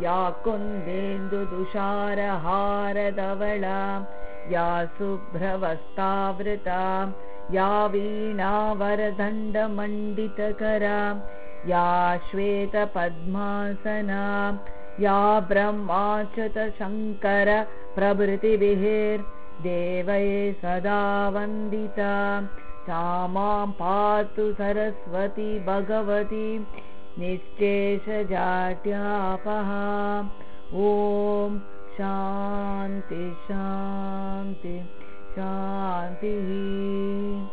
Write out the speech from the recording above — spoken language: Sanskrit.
या कुन्देन्दुतुषारहारधवला या शुभ्रवस्त्रावृता या वीणावरदण्डमण्डितकरा या श्वेतपद्मासना या ब्रह्माच्युतशङ्कर प्रभृतिभिर्देवैः सदा वन्दिता सा मां पातु सरस्वती भगवती निश्चेषजाड्यापहा। ॐ शान्ति शान्ति शान्तिः।